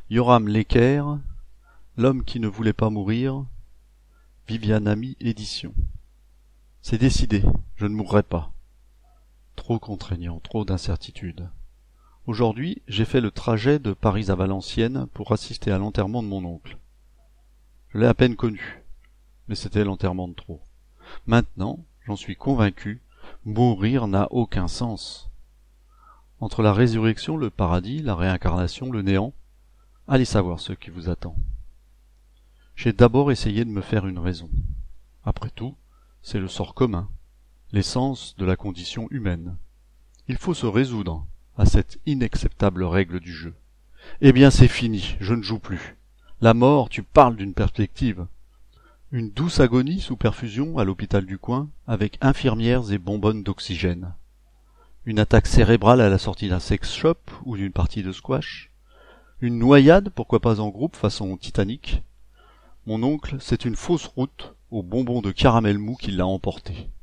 Yoram Lecker, L'homme qui ne voulait pas mourir, Vivianami Édition. C'est décidé, je ne mourrai pas. Trop contraignant, trop d'incertitudes. Aujourd'hui, j'ai fait le trajet de Paris à Valenciennes pour assister à l'enterrement de mon oncle. Je l'ai à peine connu, mais c'était l'enterrement de trop. Maintenant, j'en suis convaincu, mourir n'a aucun sens. Entre la résurrection, le paradis, la réincarnation, le néant, allez savoir ce qui vous attend. J'ai d'abord essayé de me faire une raison. Après tout, c'est le sort commun, l'essence de la condition humaine. Il faut se résoudre à cette inacceptable règle du jeu. Eh bien c'est fini, je ne joue plus. La mort, tu parles d'une perspective. Une douce agonie sous perfusion à l'hôpital du coin, avec infirmières et bonbonnes d'oxygène. Une attaque cérébrale à la sortie d'un sex shop ou d'une partie de squash. Une noyade, pourquoi pas en groupe, façon Titanic. Mon oncle, c'est une fausse route aux bonbons de caramel mou qui l'a emporté.